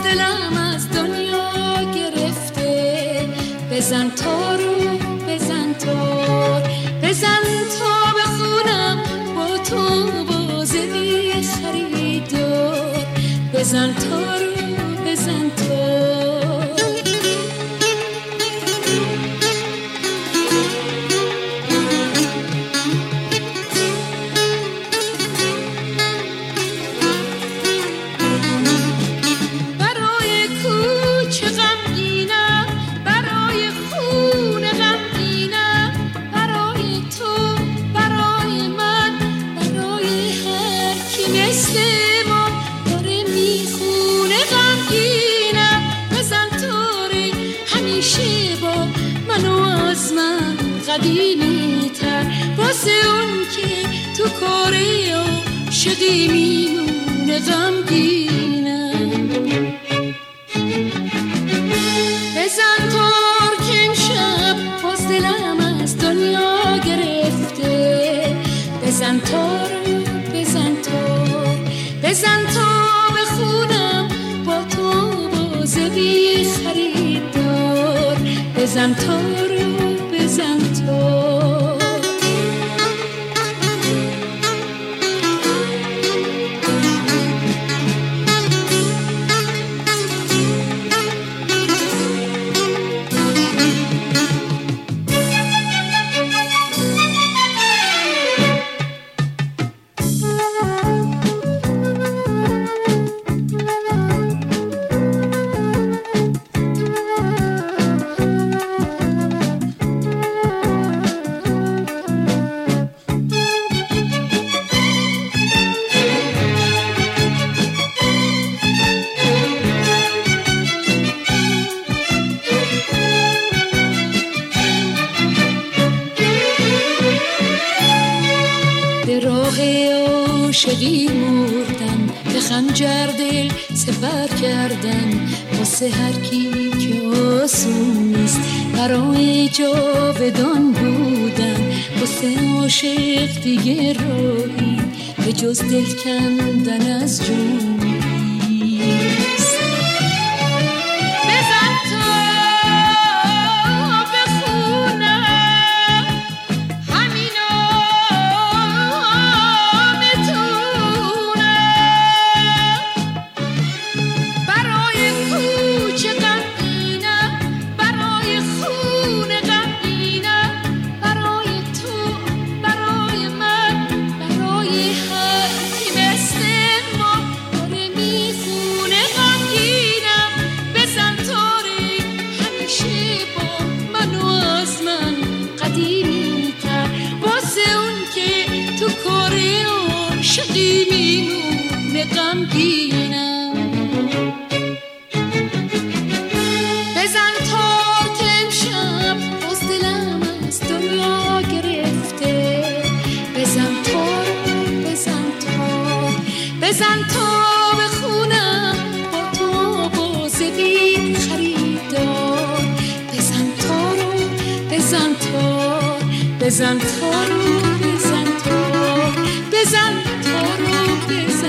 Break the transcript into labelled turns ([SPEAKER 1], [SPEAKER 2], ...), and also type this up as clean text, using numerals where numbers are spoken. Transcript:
[SPEAKER 1] دلم از دنیا گرفته. بزن تارو بزن تار، بزن تا بخونم با تو بازه بی خریدار. بزن تارو بزن تار. برای کوچه غمگینم، برای خونه غمگینم، برای تو برای من، برای هر کی مثل ما داره میخونه غمگینم. بزن تاره همیشه با منو از من قدیمی تر، واسه اون که تو کاره عاشقی میمونه غمگینم. بزن تار که امشب باز دلم از دنیا گرفته. بزن تار بزن تار، بزن تا بخونم با تو بازه بی خریدار. بزن تار بزن تار. به راه عاشقی مردن، به خنجر دل سپر کردن، واسه هر کی که آسون نیست برای جاودان بودن. واسه عاشق دیگه راهی به جز دل کندن از جون نیست. بزن تا بخونم همین آمتونم، برای کوچه غمگینم، برای خونه غمگینم، برای تو برای من، برای هر کی مثل ما داره میخونه غمگینم. بزن تاره همیشه با منو از من قدیمی تر، واسه اون که تو کاره عاشقی میمونه غمگینم. بزن تار که امشب باز دلم از دنیا گرفته. بزن تار بزن تار، بزن تا بخونم با تو بازه بی خریدار. بزن تارو بزن تار، بزن تارو بزن تار، بزن تارو بزن